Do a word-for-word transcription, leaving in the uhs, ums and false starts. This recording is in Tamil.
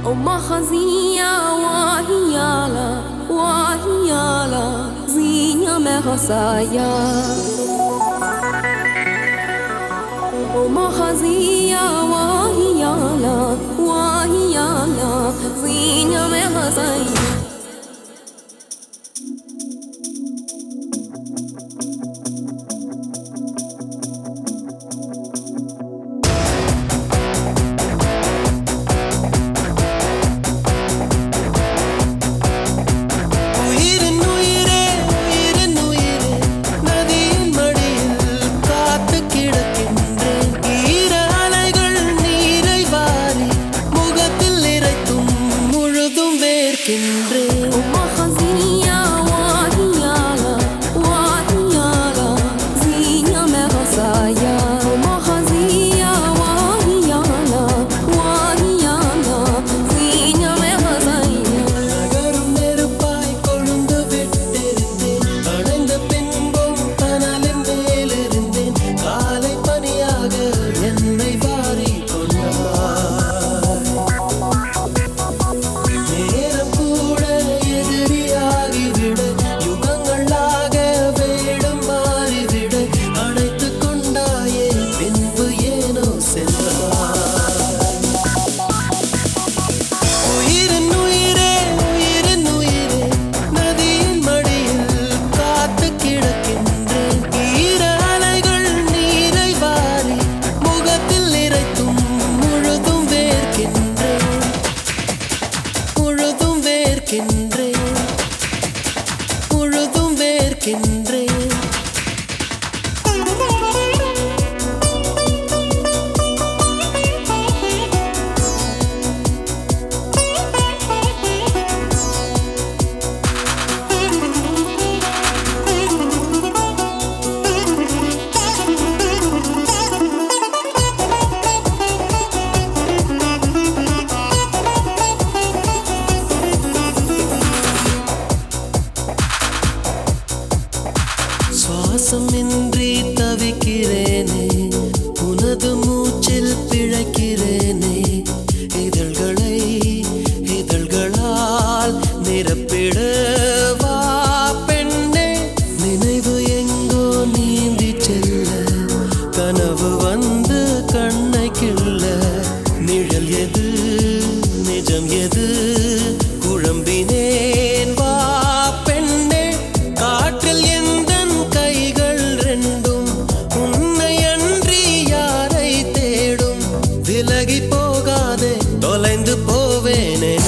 أم خزية وهيالا وهيالا زينيا مغسايا أم خزية وهيالا وهيالا زينيا مغسايا أم خزية وهيالا وهيالا زينيا مغسايا أم خزية وهيالا وهيالا زينيا مغسايا நகரும் நெருப்பாய் கொழுந்து விட்டிருந்தேன் அடைந்த பின்பும் கனலின் மேலிருந்தேன் காலை பனியாக என்னை வாரி கொண்டார் நேரம் கூட எதிரியாகிவிட யுகங்களாக வேடம் மாறிவிட அணைத்துக் கொண்டாயே பின்பு ஏனோ சென்றார் உயிரின் உயிரே உயிரின் உயிரே நதியின் மடியில் காத்து கிடக்கின்றேன் ஈர அலைகள் நீரை வாரி முகத்தில் இறைத்தும் முழுதும் வேர்க்கின்றேன் முழுதும் வேர்க்கின்றேன் முழுதும் வேர்க்கின்றேன் சுவாசமின்றி தவிக்கிறேனே உனது மூச்சில் பிழைக்கிறேனே இதழ்களை இதழ்களால் நிரப்பிட வா பெண்ணே நினைவு எங்கோ நீந்தி செல்ல கனவு வந்து கண்ணை கிள்ள நிழல் எது நிஜம் எது குழம்பினேன் வா பெண்ணே காற்றில் எந்தன் கைகள் ரெண்டும் உன்னை அன்றி யாரை தேடும் விலகி போகாதே தொலைந்து போவேனே